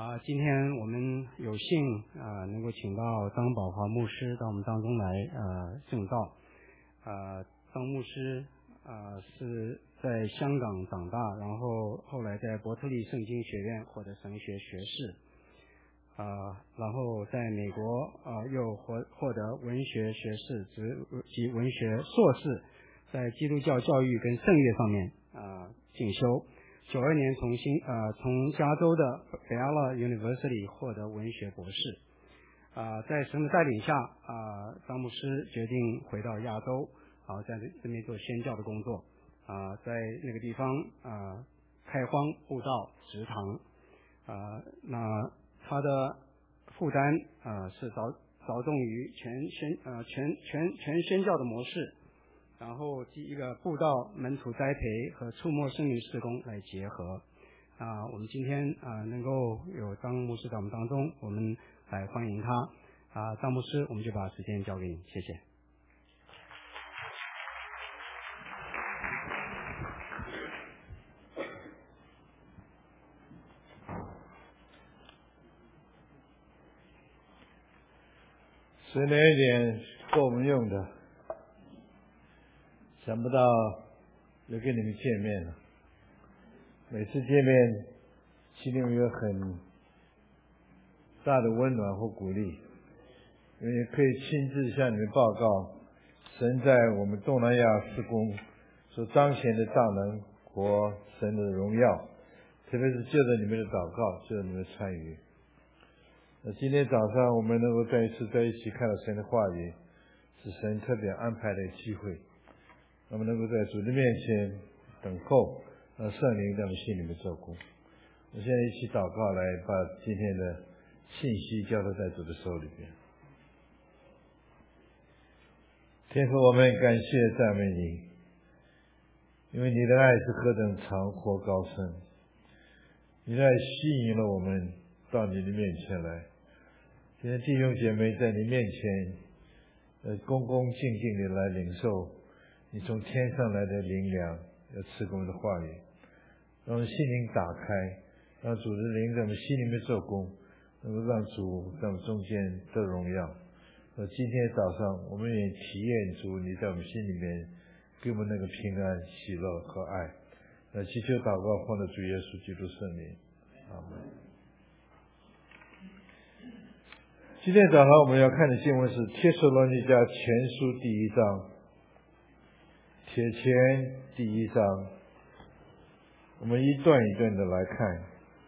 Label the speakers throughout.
Speaker 1: 今天我们有幸能够请到张宝华牧师到我们当中来证道。张牧师是在香港长大，然后后来在伯特利圣经学院获得神学学士，然后在美国又获得文学学士及文学硕士，在基督教教育跟圣乐上面进修。92年从加州的北阿拉 University 获得文学博士。在神的带领下，张牧师决定回到亚洲，在这边做宣教的工作。在那个地方开荒布道植堂。那他的负担是着重于全宣教的模式，然后一个布道、门徒栽培和触摸生命事工来结合。我们今天能够有张牧师在我们当中，我们来欢迎他。张牧师，我们就把时间交给你，谢谢。
Speaker 2: 10年一点够我们用的，想不到又跟你们见面了。每次见面心里有很大的温暖或鼓励，因为可以亲自向你们报告神在我们东南亚事工所彰显的大能和神的荣耀，特别是借着你们的祷告，借着你们的参与。今天早上我们能够再一次在一起看到神的话语，是神特别安排的机会，我们能够在主的面前等候，让圣灵在我们心里面做工。我现在一起祷告，来把今天的信息交托在主的手里边。天父，我们感谢赞美你，因为你的爱是何等长阔高深，你的爱吸引了我们到你的面前来。今天弟兄姐妹在你面前恭恭敬敬的来领受你从天上来的灵粮，要赐给我们的话语，让我们心灵打开，让主的灵在我们心里面做工，能够让主在我们中间得荣耀。今天早上我们也体验主你在我们心里面给我们那个平安喜乐和爱。祈求祷告奉了主耶稣基督圣名，阿们。今天早上我们要看的经文是帖撒罗尼迦前书第1章，帖前第1章，我们一段一段的来看。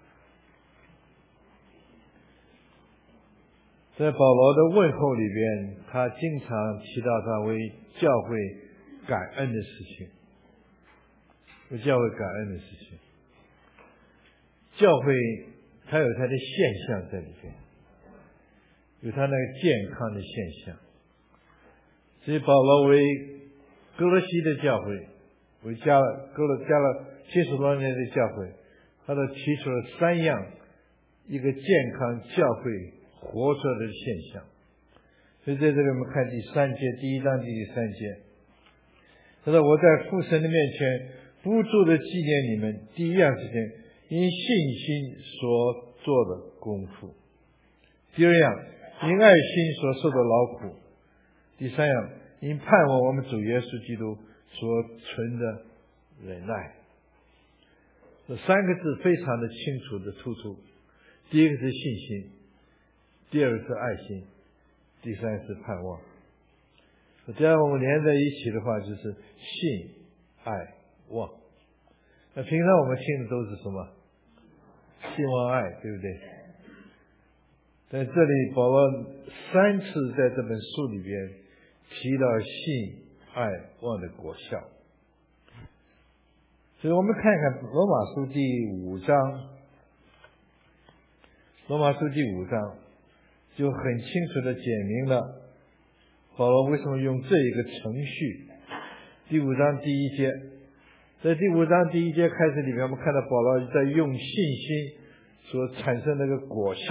Speaker 2: 在保罗的问候里边，他经常提到他为教会感恩的事情，为教会感恩的事情。教会它有它的现象在里边，有它那个健康的现象。所以保罗为哥罗西的教会，为加了帖撒罗尼迦的教会，他都提出了3样一个健康教会活出来的现象。所以在这里我们看第3节，第1章第3节，他说：我在父神的面前不住的纪念你们，第1样事情，因信心所做的功夫；第2样，因爱心所受的劳苦；第3样，因盼望我们主耶稣基督所存的忍耐。这3个字非常的清楚的突出。第一个是信心，第二个是爱心，第3是盼望。这样我们连在一起的话，就是信、爱、望。那平常我们听的都是什么？信、望、爱，对不对？在这里保罗3次在这本书里边提到信、爱、望的果效。所以我们看看罗马书第5章，罗马书第5章就很清楚的解明了保罗为什么用这一个程序。第5章第1节，在第5章第1节开始里面，我们看到保罗在用信心所产生的那个果效，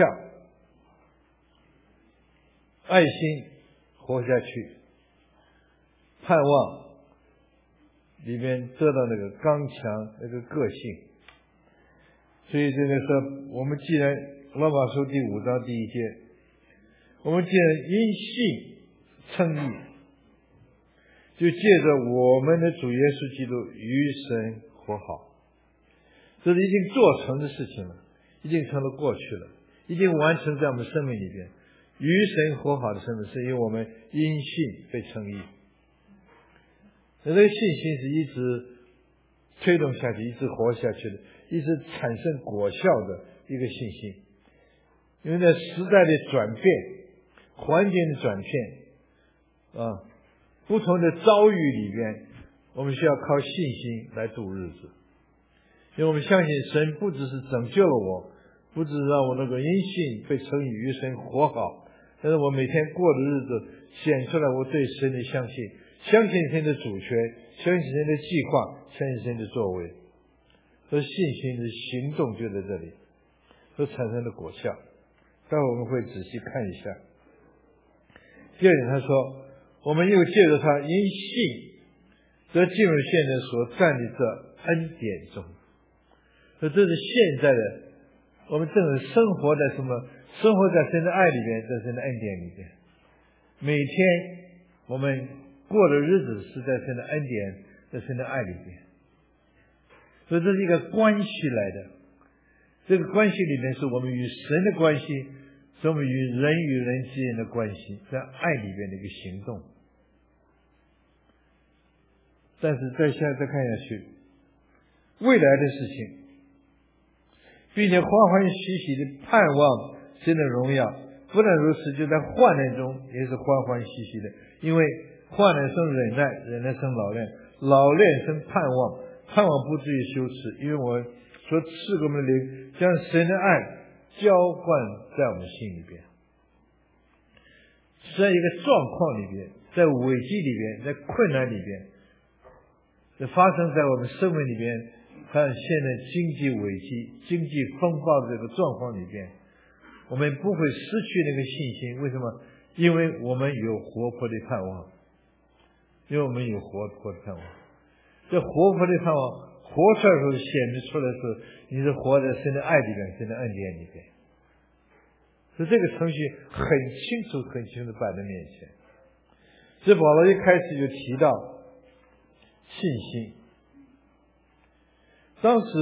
Speaker 2: 爱心活下去，盼望里面得到那个刚强那个个性。所以这个说，我们既然罗马书第5章第1节，我们既然因信称义，就借着我们的主耶稣基督与神和好。这是已经做成的事情了，已经成了过去了，已经完成在我们生命里边。与神和好的身份是因为我们因信被称义。这个信心是一直推动下去，一直活下去的，一直产生果效的一个信心。因为在时代的转变，环境的转变不同的遭遇里边，我们需要靠信心来度日子。因为我们相信神不只是拯救了我，不只是让我能够因信被称义与神和好，但是我每天过的日子显出来我对神的相信，相信神的主权，相信神的计划，相信神的作为。所以信心的行动就在这里所产生的果效，待会我们会仔细看一下。第二点，他说我们又借着他因信则进入现在所站立这恩典中。所以这是现在的我们正是生活在什么？生活在神的爱里边，在神的恩典里边。每天我们过的日子是在神的恩典，在神的爱里边。所以这是一个关系来的，这个关系里面是我们与神的关系，是我们与人之间的关系，在爱里边的一个行动。但是再看下去，未来的事情，并且欢欢喜喜的盼望神的荣耀。不但如此，就在患难中也是欢欢喜喜的，因为患难生忍耐，忍耐生老练，老练生盼望，盼望不至于羞耻，因为我所赐给我们的灵将神的爱浇灌在我们心里边。在一个状况里边，在危机里边，在困难里边，这发生在我们生命里边，看现在经济危机、经济风暴的这个状况里边，我们不会失去那个信心。为什么？因为我们有活泼的盼望，因为我们有活泼的盼望。这活泼的盼望活出来的时候，显示出来是你是活在神的爱里边，神的恩典里边。所以这个程序很清楚的摆在面前。所以保罗一开始就提到信心。当时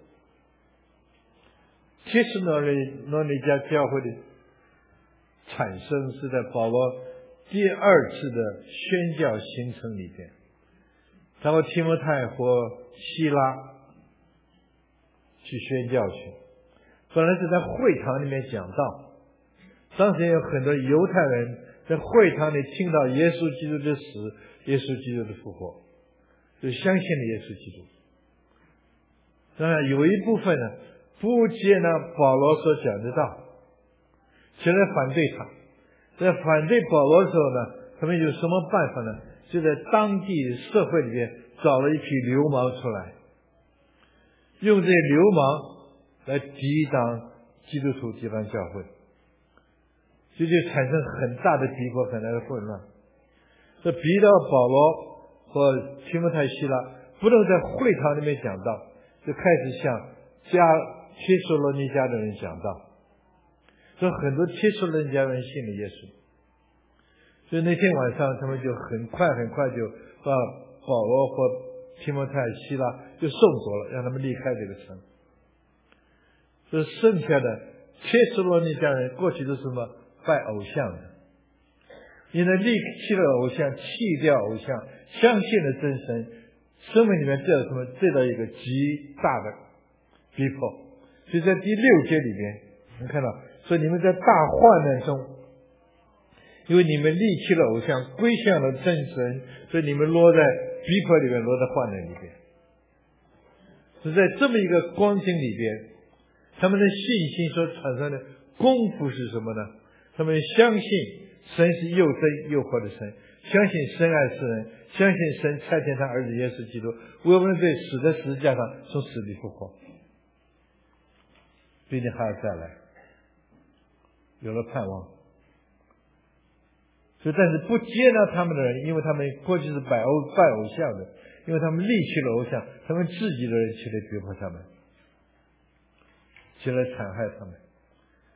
Speaker 2: 帖撒罗尼迦教会的产生是在保罗第二次的宣教行程里边，他和提摩太和希拉去宣教去，本来是在会堂里面讲道。当时有很多犹太人在会堂里听到耶稣基督的死，耶稣基督的复活，就相信了耶稣基督。当然有一部分呢不接纳保罗所讲的道，起来反对他。在反对保罗的时候呢，他们有什么办法呢？就在当地社会里面找了一批流氓出来，用这些流氓来抵挡基督徒地方教会，就产生很大的逼迫，很大的混乱。这逼到保罗和提摩太希拉不能在会堂里面讲道，就开始向帖撒罗尼迦的人讲道。所以很多帖撒罗尼迦人信了耶稣。所以那天晚上他们就很快就把保罗和提摩太希拉就送走了，让他们离开这个城。所以剩下的帖撒罗尼迦人过去都是什么？拜偶像的。因为离弃了偶像，弃掉偶像，相信了真神，生命里面这什么？这到一个极大的逼迫。所以在第6节里边你看到说，你们在大患难中，因为你们离弃了偶像，归向了真神，所以你们落在逼迫里面，落在患难里边。是在这么一个光景里边，他们的信心所产生的功夫是什么呢？他们相信神是又真又活的神，相信神爱世人，相信神差遣他儿子耶稣基督为我们罪死在十字架上，从死里复活，并且还要再来，有了盼望。所以但是不接纳他们的人，因为他们过去是拜偶像的，因为他们离弃了偶像，他们自己的人起来逼迫他们，起来残害他们。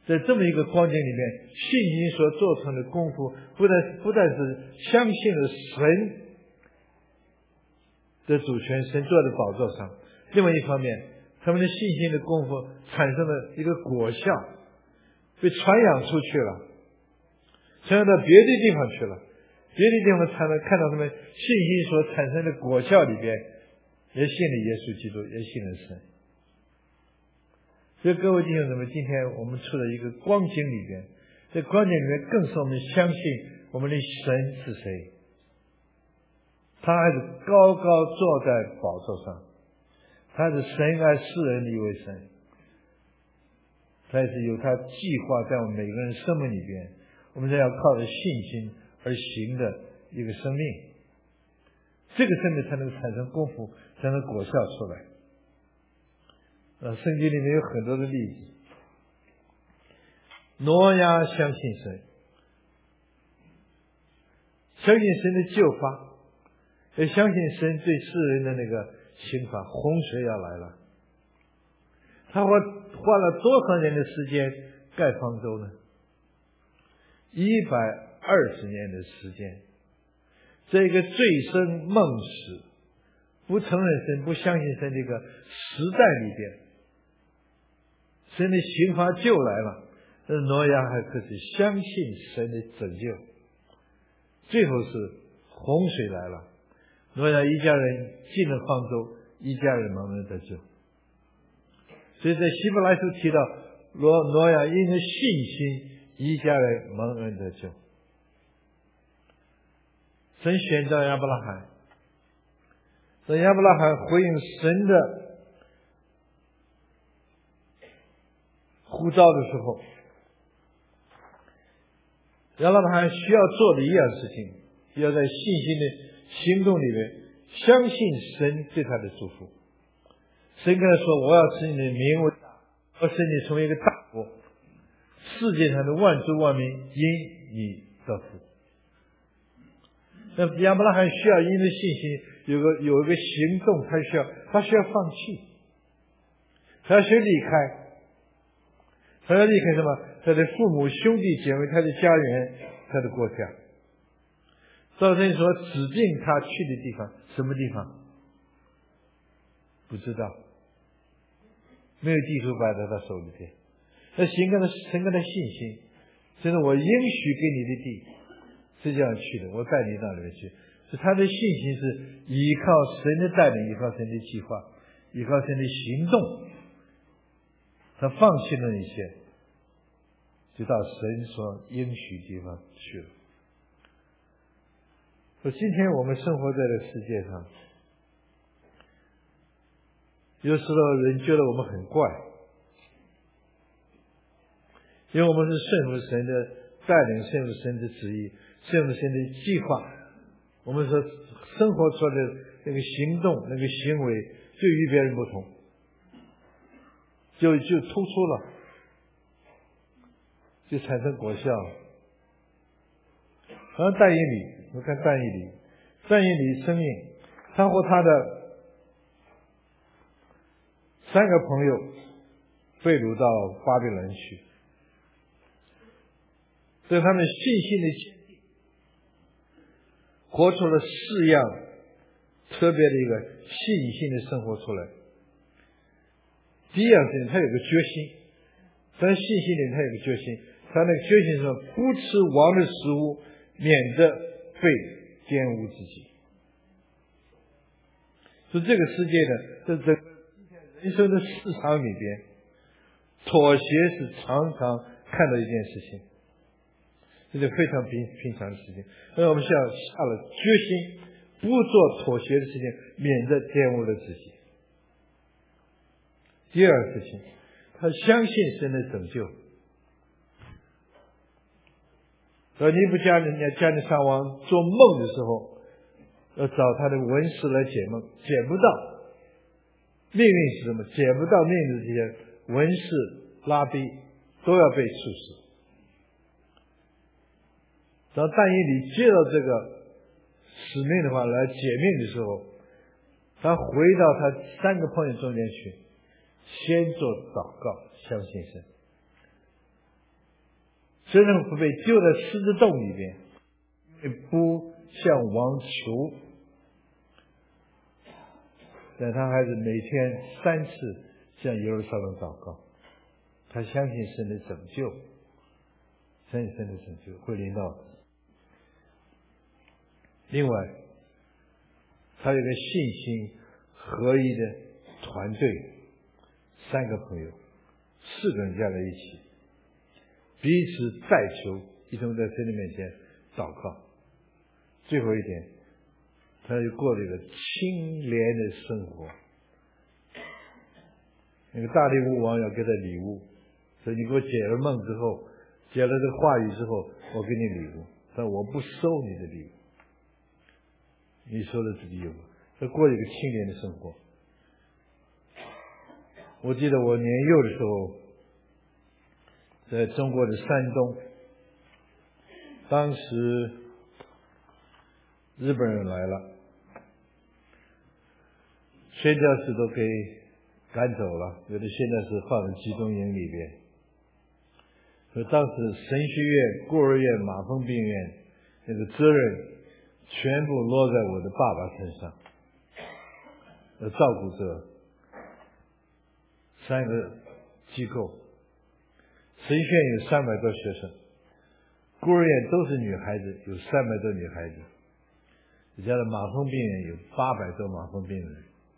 Speaker 2: 在这么一个光景里面，信心所做成的功夫，不但是相信了神的主权，神坐在宝座上，另外一方面，他们的信心的功夫产生了一个果效，被传扬出去了，传扬到别的地方去了，别的地方看到他们信心所产生的果效里边，也信了耶稣基督，也信了神。所以各位弟兄姊妹，今天我们处在一个光景里边，在光景里面更是我们相信我们的神是谁，他还是高高坐在宝座上，他是神爱世人的一位神，他也是有他计划在我们每个人生命里边，我们才要靠着信心而行的一个生命，这个生命才能产生功夫，才能果效出来。圣经里面有很多的例子，挪亚相信神，相信神的救罚，也相信神对世人的那个刑罚，洪水要来了。他花了多少年的时间盖方舟呢？120年的时间。这个醉生梦死，不承认神，不相信神这个时代里边，神的刑罚就来了，但挪亚还可是相信神的拯救。最后是洪水来了，挪亚一家人进了方舟，一家人蒙恩得救。所以在希伯来书提到，挪亚因着信心，一家人蒙恩得救。神选召亚伯拉罕，当亚伯拉罕回应神的呼召的时候，亚伯拉罕需要做的一样事情，要在信心的行动里面相信神对他的祝福。神跟他说，我要使你的名为大，我使你成为一个大国，世界上的万族万民因你得福。那亚伯拉罕需要因着信心有一个行动，他需要放弃，他要离开，他要离开什么？他的父母兄弟姐妹，他的家园，他的国家。照神所指定他去的地方，什么地方不知道，没有地图摆在他手里边。那神跟他信心，就是我应许给你的地是这样去的，我带你到那边去。是他的信心是依靠神的带领，依靠神的计划，依靠神的行动，他放弃了一切，就到神所应许地方去了。说今天我们生活在这个世界上，有时候人觉得我们很怪，因为我们是顺服神的带领，顺服神的旨意，顺服神的计划，我们所生活出来的那个行动，那个行为就与别人不同，就突出了，就产生果效了。好像但以理，我看但以理生命，他和他的3个朋友被掳到巴比伦去，在他们信心的坚定，活出了4样特别的一个信心的生活出来。第一样事情，他有个决心，在信心里他有个决心，他那个决心是不吃王的食物，免得被玷污自己。所以这个世界呢，在人生的市场里边，妥协是常常看到一件事情，这是非常平常的事情。所以我们需要下了决心，不做妥协的事情，免得玷污了自己。第二个事情，他相信神的拯救。尼布甲尼撒王做梦的时候，要找他的文士来解梦，解不到。命运是什么？解不到命运的这些文士拉比都要被处死。当但以理接到这个使命的话来解命的时候，他回到他3个朋友中间去，先做祷告，相信神。 虽然会被丢在狮子洞里边，因为不向王求，但他还是每天3次向耶路撒冷祷告。他相信神的拯救，相信神的拯救会临到。另外，他有一个信心合一的团队，3个朋友，4个人加在一起，彼此代求，一同在神的面前祷告。最后一点，他又过了一个清廉的生活。那个大利乌王要给他礼物，说你给我解了梦之后，解了这个话语之后，我给你礼物，但我不收你的礼物。你说的自己有吗？他过一个清廉的生活。我记得我年幼的时候，在中国的山东，当时日本人来了，宣教士都给赶走了，有的现在是放在集中营里边。所以当时神学院、孤儿院、马蜂病院那个责任全部落在我的爸爸身上，要照顾这3个机构。神学院有300多学生，孤儿院都是女孩子，有300多女孩子，加上马蜂病院有800多马蜂病人。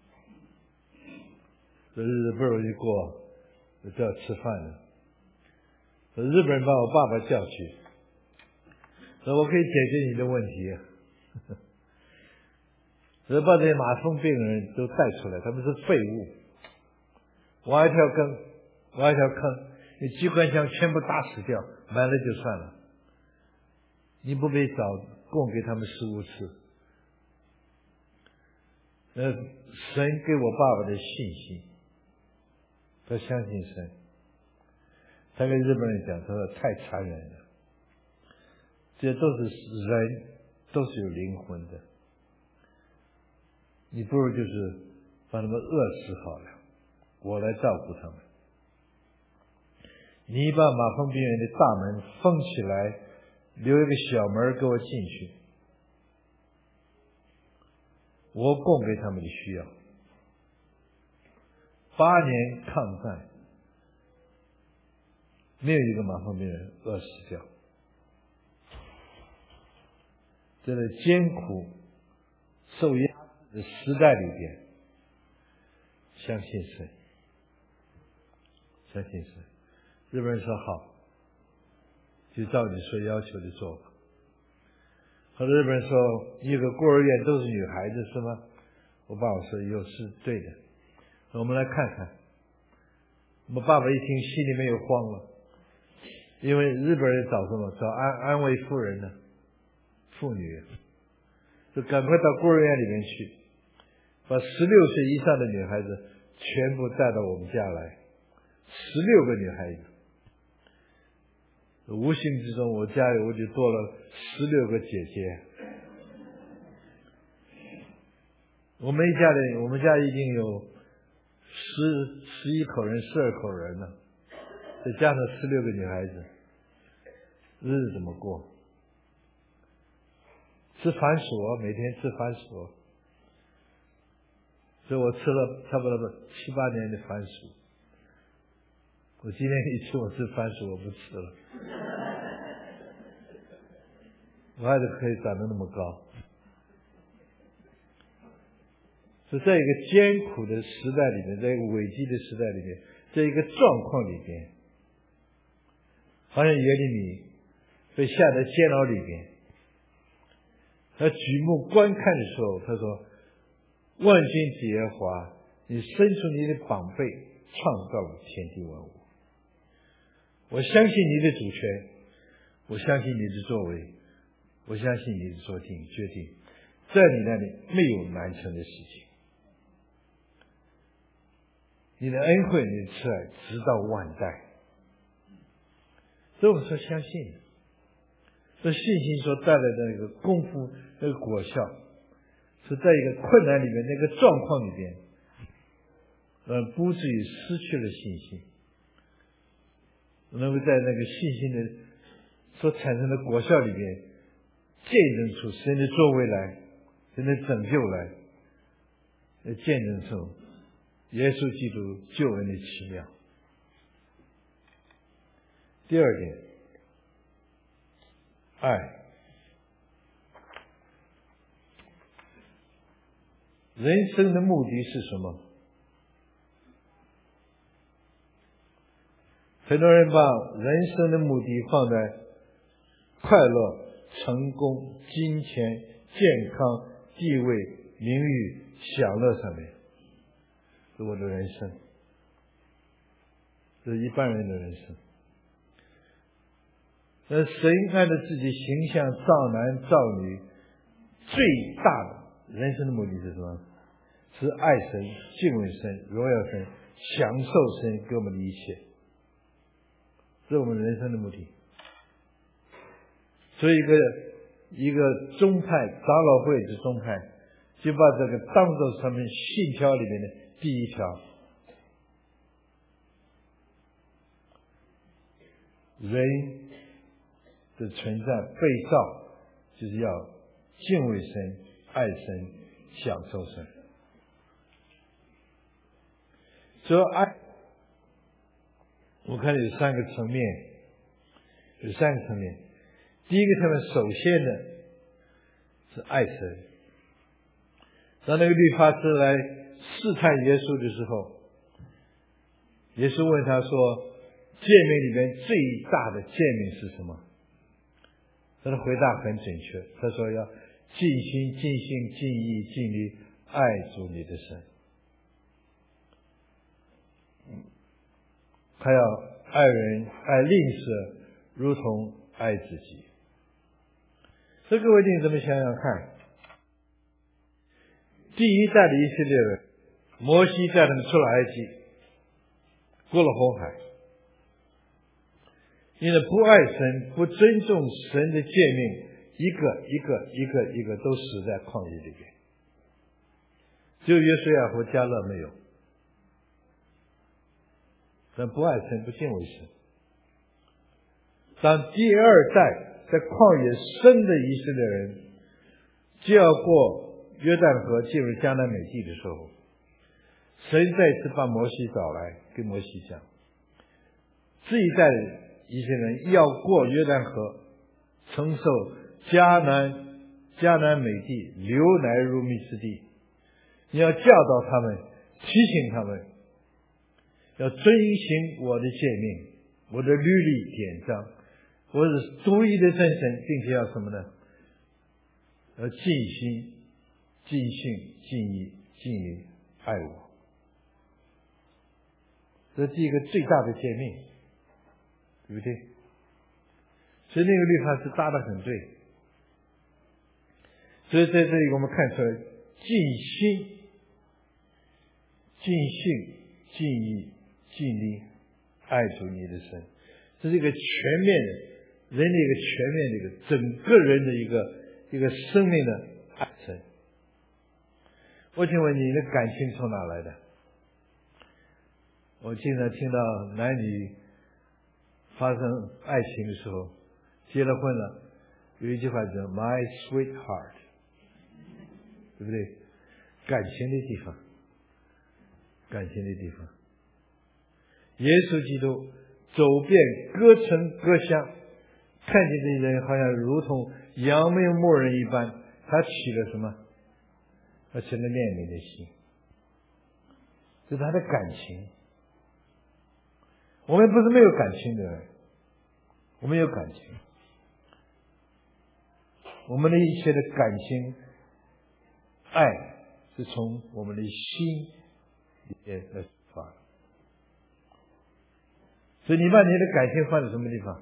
Speaker 2: 这日子不容易过，就要吃饭了。日本人把我爸爸叫去，说我可以解决你的问题。把这些马蜂病人都带出来，他们是废物，挖一条坑，你机关枪全部打死掉，埋了就算了，你不被找供给他们食物吃。神给我爸爸的信心，他相信神。他跟日本人讲，他说太残忍了，这都是人，都是有灵魂的，你不如就是把他们饿死好了，我来照顾他们。你把马蜂病院的大门封起来，留一个小门给我进去，我供给他们的需要。8年抗战，没有一个马蜂病人饿死掉。在这艰苦受压制的时代里边，相信神，相信神。日本人说好，就照你所要求的做吧。后来日本人说一个孤儿院都是女孩子是吗？我爸爸说是对的。我们来看看。我爸爸一听心里面又慌了，因为日本人找什么？找安慰妇人呢，妇女，就赶快到孤儿院里面去，把16岁以上的女孩子全部带到我们家来，16个女孩子。无形之中，我家里我就多了16个姐姐。我们家已经有11口人、12口人了，再加上16个女孩子，日子怎么过？吃番薯，每天吃番薯，所以我吃了差不多7、8年的番薯。我今天一吃我吃番薯，我不吃了。我还是可以长得那么高。所以在一个艰苦的时代里面，在一个危机的时代里面，在一个状况里边，好像耶利米被下在监牢里边，他举目观看的时候，他说：万军之耶和华，你伸出你的膀臂，创造了天地万物。我相信你的主权，我相信你的作为，我相信你的决定，在你那里没有难成的事情。你的恩惠，你的慈爱，直到万代。所以我们说相信，这信心所带来的那个功夫，那个果效，是在一个困难里面，那个状况里边，不至于失去了信心，能够在那个信心的所产生的果效里面，见证出神的作为来，神的拯救来，见证出耶稣基督救恩的奇妙。第二点，爱。人生的目的是什么？很多人把人生的目的放在快乐、成功、金钱、健康、地位、名誉、享乐上面，是我的人生，这是一般人的人生。而神按照自己形象造男造女，最大的人生的目的是什么？是爱神、敬畏神、荣耀神、享受神给我们的一切，这是我们人生的目的。所以一个宗派，长老会的宗派，就把这个当作他们信条里面的第一条：人的存在被造，就是要敬畏神、爱神、享受神。所以爱，我看有三个层面，第一个层面，首先呢是爱神。当那个律法师来试探耶稣的时候，耶稣问他说：“诫命里面最大的诫命是什么？”他的回答很准确，他说要尽心、尽性、尽意、尽力爱主你的神。还要爱人、爱邻舍，如同爱自己。这各位弟兄姊妹想想看，第一代的以色列人，摩西带他们出了埃及，过了红海，因为不爱神、不尊重神的诫命，一个都死在旷野里边。只有约书亚和迦勒没有。但不爱神、不敬畏神。当第二代在旷野生的以色列人就要过约旦河进入迦南美地的时候，神再次把摩西找来，跟摩西讲，这一代以色列人要过约旦河，承受迦南美地流奶如蜜之地，你要教导他们，提醒他们要遵行我的诫命，我的律例典章，我是独一的真神，并且要什么呢？要尽心、尽性、尽意、尽力爱我。这是一个最大的诫命，对不对？所以那个律法是搭得很对。所以在这里我们看出来，尽心、尽性、尽意、尽力爱主你的神，这是一个全面的人的一个全面的一个整个人的一个生命的爱神。我请问你的感情从哪来的？我经常听到男女发生爱情的时候，结了婚了，有一句话叫 "My sweetheart"， 对不对？感情的地方，感情的地方。耶稣基督走遍各城各乡，看见这些人好像如同仰慕牧人一般，他起了什么？他起了怜悯的心，这是他的感情。我们不是没有感情的人，我们有感情，我们的一切的感情爱是从我们的心里面来出发的。所以你把你的感情放在什么地方？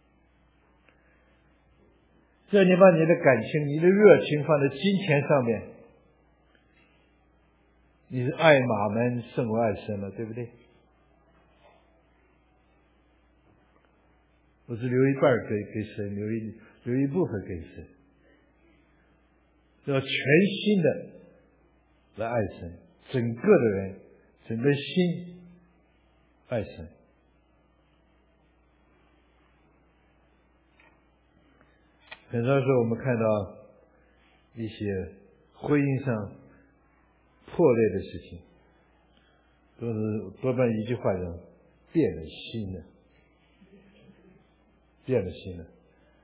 Speaker 2: 只要你把你的感情、你的热情放在金钱上面，你是爱马门胜过爱神了，对不对？我是留一半给神，留一部分给神，要全心的来爱神，整个的人，整个心爱神。 很多时候我们看到一些婚姻上破裂的事情，多半一句话讲，变了心了，变了心了，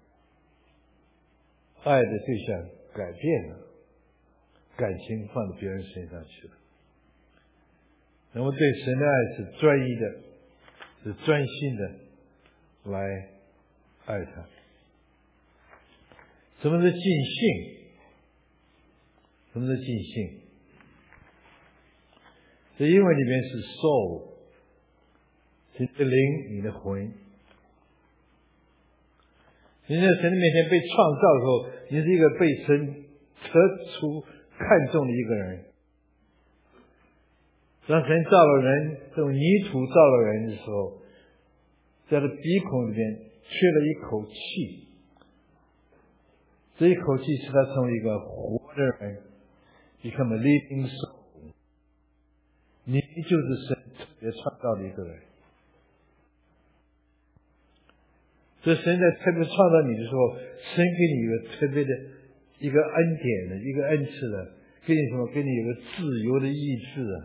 Speaker 2: 爱的对象改变了，感情放到别人身上去了。那么对神的爱是专一的，是专心的来爱他。什么是尽性？什么是尽性？在英文里边是 soul， 是你的灵，你的魂。你在神的面前被创造的时候，你是一个被神特殊看重的一个人。当神造了人，用泥土造了人的时候，在他鼻孔里边缺了一口气，这一口气使他成为一个活的人， become a living soul。 你就是神特别创造的一个人。所以神在特别创造你的时候，神给你一个特别的一个恩典的一个恩赐的，给你什么？给你有个自由的意志啊。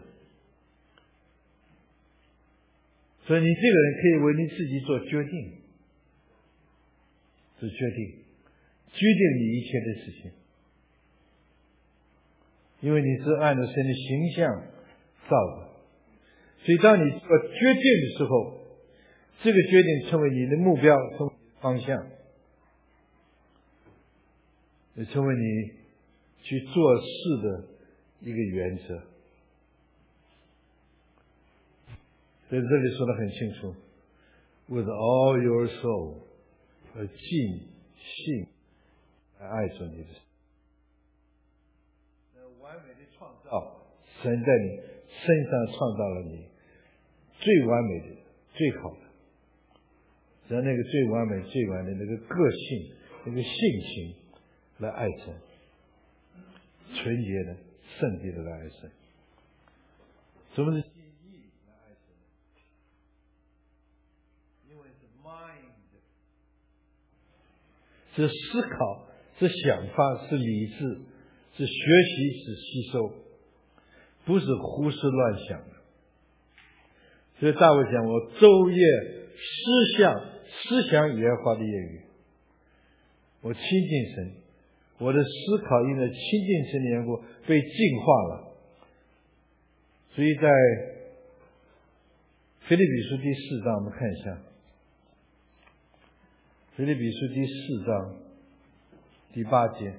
Speaker 2: 所以你这个人可以为你自己做决定，做决定你一切的事情，因为你是按照神的形象造的。所以当你做决定的时候，这个决定成为你的目标，成为你的方向，也成为你去做事的一个原则。所以这里说得很清楚 ，with all your soul， 要尽性来爱主你的神。那完美的创造，神在你身上创造了你最完美的、最好的，让那个最完美、最完的那个个性、那个性情来爱神，纯洁的、圣洁的来爱神。什么是？是思考，是想法，是理智，是学习，是吸收，不是胡思乱想的。所以大卫讲，我昼夜思想耶和华的言语，我亲近神，我的思考因为亲近神的缘故被净化了。所以在腓立比书第4章，我们看一下腓立比书第4章第8节。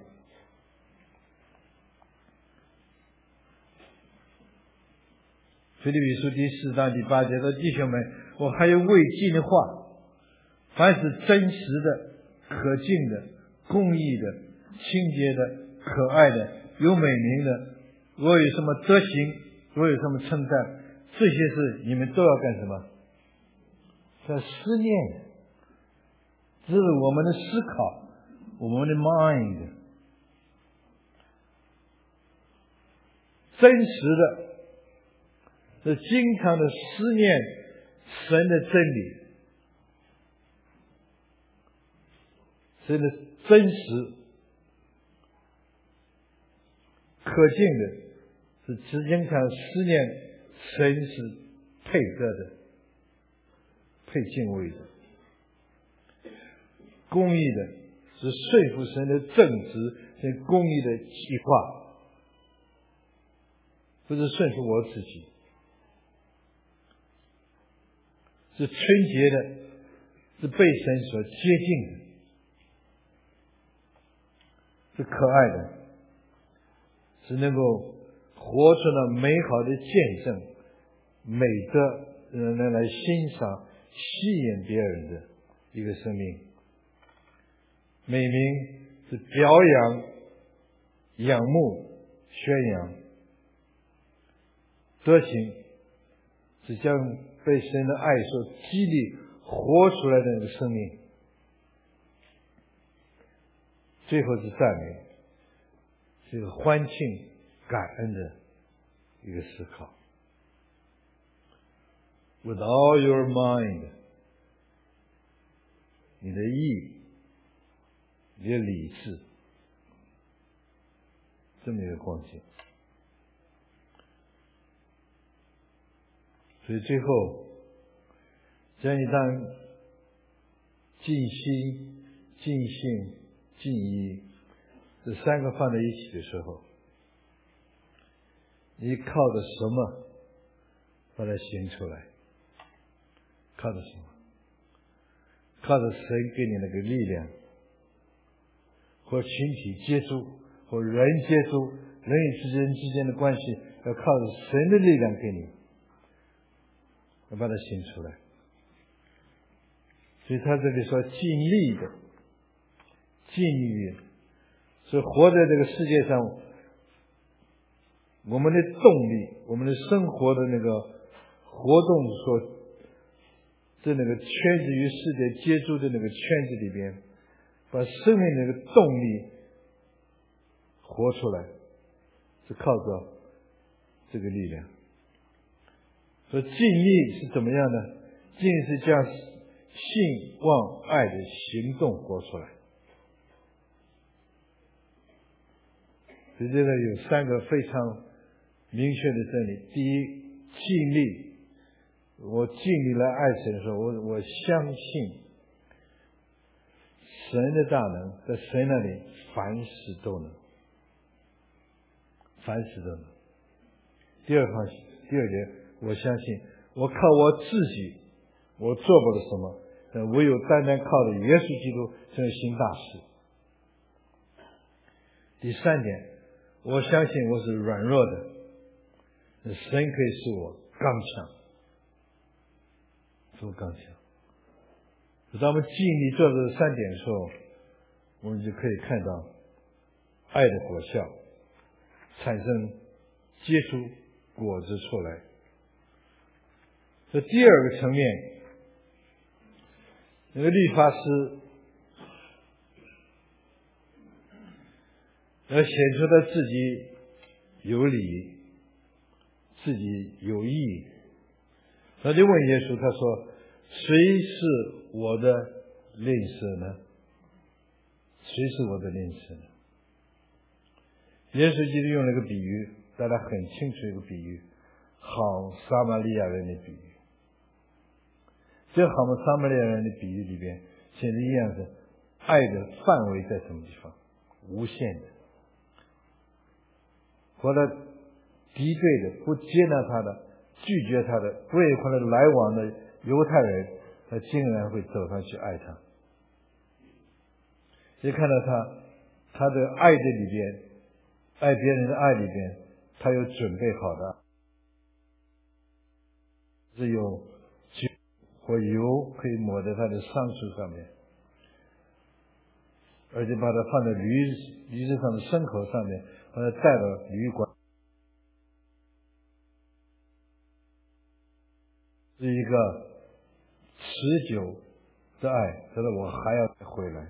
Speaker 2: 腓立比书第4章第8节说：弟兄们，我还有未尽的话，凡是真实的、可敬的、公义的、清洁的、可爱的、有美名的，我有什么德行，我有什么称赞，这些事你们都要干什么？要思念。这是我们的思考，我们的 mind， 真实的，是经常的思念神的真理，神的真实，可敬的，是经常思念神是配得的，配敬畏的。公义的，是说服神的正直，是公义的计划，不是顺服我自己，是纯洁的，是被神所接近的，是可爱的，是能够活出了美好的见证，美德能来欣赏、吸引别人的一个生命。美名是表扬、仰慕、宣扬；德行是将被神的爱所激励活出来的那个生命。最后是赞美，是一个欢庆、感恩的一个思考。With all your mind， 你的意你的理智，这么一个光景。所以最后，只要你当尽心、尽性、尽意这三个放在一起的时候，你靠着什么把它行出来？靠着什么？靠着神给你那个力量，或群体接触，或人接触，人与人之间的关系，要靠着神的力量给你，要把它行出来。所以他这里说尽力的，尽力，所以活在这个世界上，我们的动力，我们的生活的那个活动所在那个圈子与世界接触的那个圈子里边，把生命那个动力活出来，是靠着这个力量。所以尽力是怎么样呢？尽是将信望爱的行动活出来。所以这个有三个非常明确的真理。第一，尽力。我尽力来爱神的时候，我相信神的大能，在神那里凡事都能，凡事都能。第二点，我相信我靠我自己我做不了什么，但唯有单单靠着耶稣基督才能行大事。第三点，我相信我是软弱的，神可以使我刚强，使我刚强。当我们尽力做这三点的时候，我们就可以看到爱的果效产生结出果子出来。这第二个层面，那个律法师要显出他自己有理，自己有义，他就问耶稣，他说：“谁是我的邻舍呢？谁是我的邻舍呢？”耶稣基督用了一个比喻，大家很清楚一个比喻，好撒玛利亚人的比喻。这好撒玛利亚人的比喻里边，显示一样是爱的范围在什么地方？无限的。和他敌对的、不接纳他的、拒绝他的、不愿意和他来往的犹太人，他竟然会走上去爱他。所以看到他的爱的里边，爱别人的爱里边，他有准备好的，是有酒或油可以抹在他的伤处上面，而且把它放在驴子上的牲口上面，把它带到旅馆，是一个持久的爱。他说我还要回来，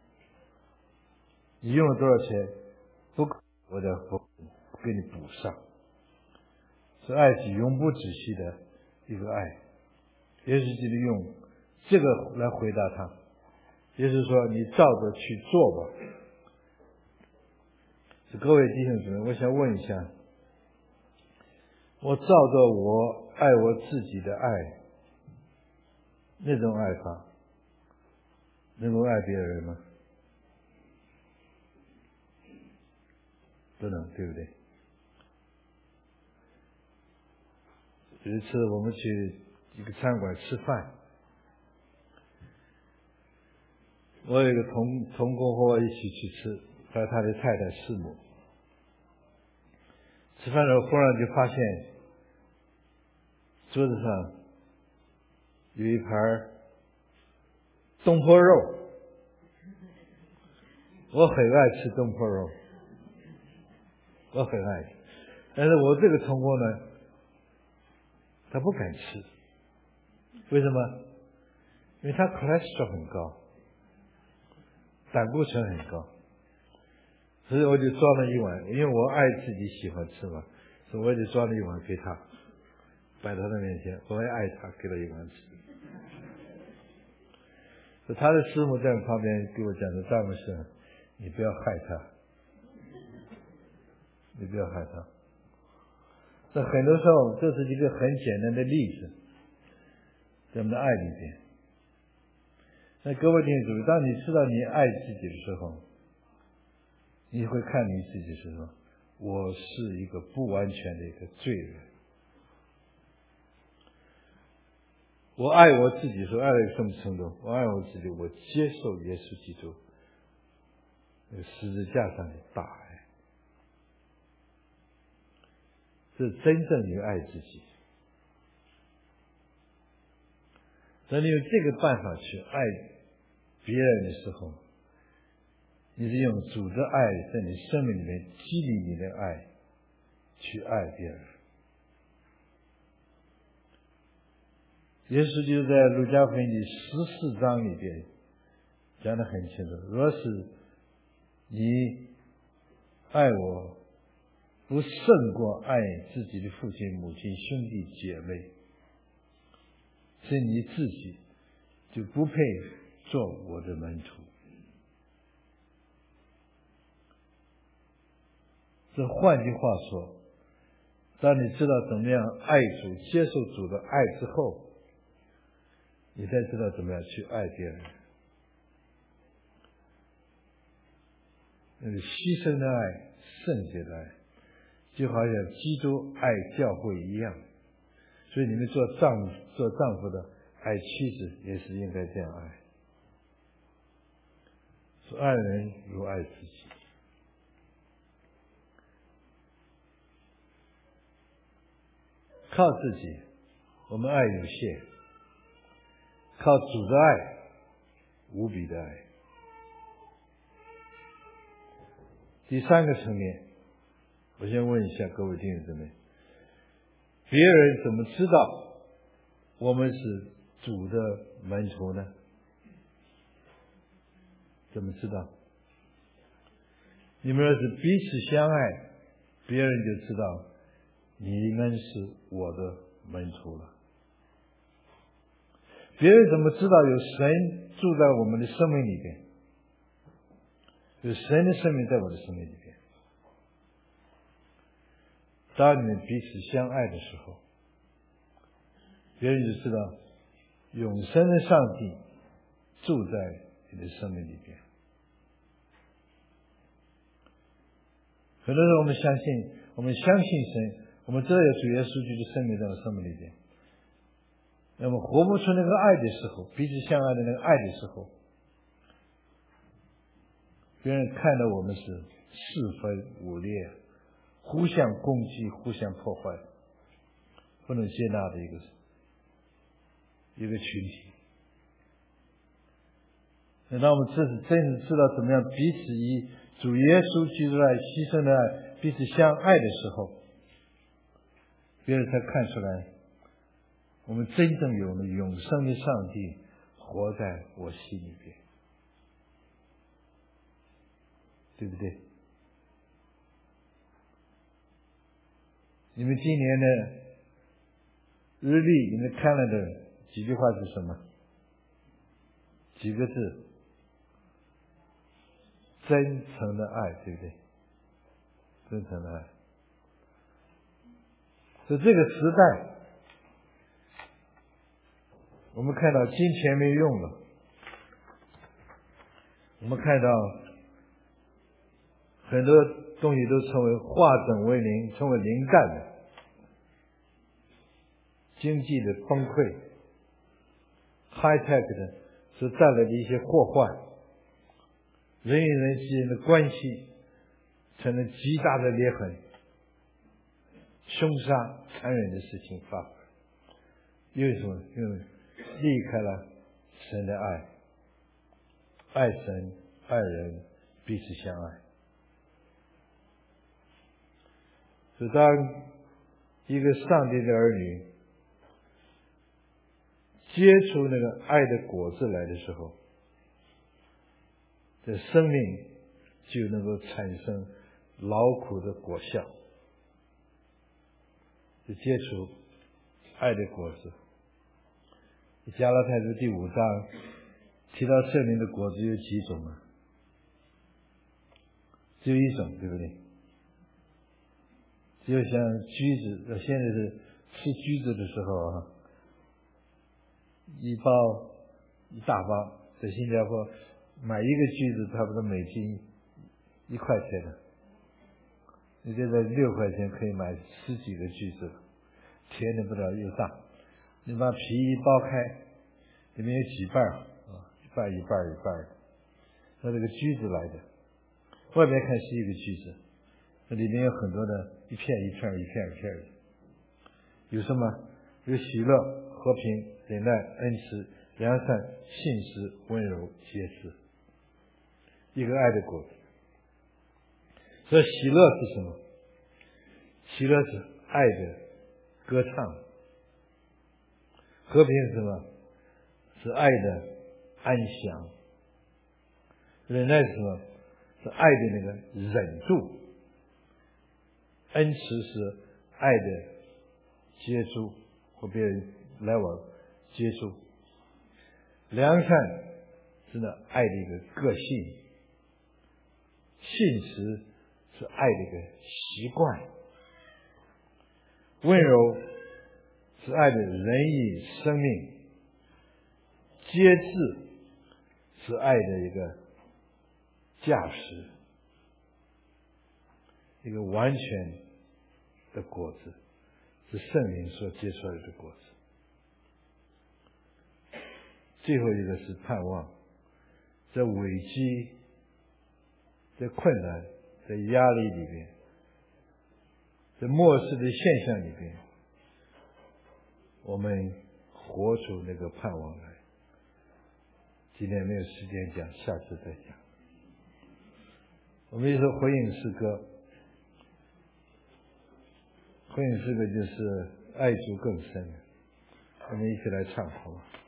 Speaker 2: 你用了多少钱？不够，我再给你补上。是爱是永不止息的一个爱。耶稣基督用这个来回答他。耶稣说：“你照着去做吧。”各位弟兄姊妹，我想问一下，我照着我爱我自己的爱，那种爱法，能够爱别人吗？不能，对不对？有一次我们去一个餐馆吃饭，我有一个同工和我一起去吃，还有他的太太师母。吃饭的时候忽然就发现桌子上有一盘东坡肉，我很爱吃东坡肉，我很爱吃，但是我这个同工呢，他不敢吃。为什么？因为他cholesterol很高，胆固醇很高，所以我就装了一碗，因为我爱自己喜欢吃嘛，所以我就装了一碗给他，摆到他面前，我也爱他，给他一碗吃。 他的师母在旁边给我讲说：“张牧师，你不要害他，你不要害他。”那很多时候，这是一个很简单的例子，在我们的爱里边。那各位弟兄姊妹，当你知道你爱自己的时候，你会看你自己是说：“我是一个不完全的一个罪人。”我爱我自己，说爱到什么程度？我爱我自己，我接受耶稣基督十字架上的大爱，这真正的爱自己。当你用这个办法去爱别人的时候，你是用主的爱在你生命里面激励你的爱去爱别人。耶稣就在路加福音第14章里边讲得很清楚，若是你爱我不胜过爱自己的父亲母亲兄弟姐妹，是你自己就不配做我的门徒。这换句话说，当你知道怎么样爱主接受主的爱之后，你才知道怎么样去爱别人。那个牺牲的爱，圣洁的爱，就好像基督爱教会一样。所以你们做丈夫的爱妻子也是应该这样爱，说爱人如爱自己。靠自己我们爱有限，靠主的爱无比的爱。第三个层面，我先问一下各位弟兄姊妹，别人怎么知道我们是主的门徒呢？怎么知道？你们要是彼此相爱，别人就知道你应该是我的门徒了。别人怎么知道有神住在我们的生命里边？有神的生命在我的生命里边。当你们彼此相爱的时候，别人就知道永生的上帝住在你的生命里边。很多时候我们相信神，我们知道有主耶稣基督生命在我生命里边，那么活不出那个爱的时候，彼此相爱的那个爱的时候，别人看到我们是是非武烈，互相攻击，互相破坏，不能接纳的一个群体。当我们真正知道怎么样彼此以主耶稣基督来牺牲的爱彼此相爱的时候，别人才看出来我们真正有了永生的上帝活在我心里边，对不对？你们今年的日历你们看了的几句话是什么？几个字？真诚的爱，对不对？真诚的爱。在这个时代，我们看到金钱没用了，我们看到很多东西都成为化整为零，成为零蛋的，经济的崩溃 ，high tech 的所带来的一些祸患，人与人之间的关系成了极大的裂痕，凶杀残忍的事情发生。因为什么？因为离开了神的爱，爱神爱人，彼此相爱。所以当一个上帝的儿女接触那个爱的果子来的时候，这生命就能够产生劳苦的果效。就接触爱的果子。加拉太书第5章提到圣灵的果子有几种啊？只有一种，对不对？只有像橘子，现在是吃橘子的时候啊，一大包，在新加坡买一个橘子差不多美金1块钱的，你现在6块钱可以买10几个橘子，甜的不得了又大。你把皮一剥开，里面有几瓣啊，一半的，那这个橘子来的，外面看是一个橘子，那里面有很多的一片一片的，有什么？有喜乐、和平、忍耐、恩慈、良善、信实、温柔、节制，一个爱的果子。所以喜乐是什么？喜乐是爱的歌唱。和平是什么？是爱的安详。忍耐是什么？是爱的那个忍住。恩慈是爱的接触，和别人来往接触。良善是那爱的一个个性。信实是爱的一个习惯。温柔是爱的仁义生命。节制是爱的一个价值，一个完全的果子，是圣灵所结出来的果子。最后一个是盼望，在危机、在困难、在压力里边，在末世的现象里边，我们活出那个盼望来。今天没有时间讲，下次再讲。我们一首回应诗歌，回应诗歌就是爱主更深，我们一起来唱好吗？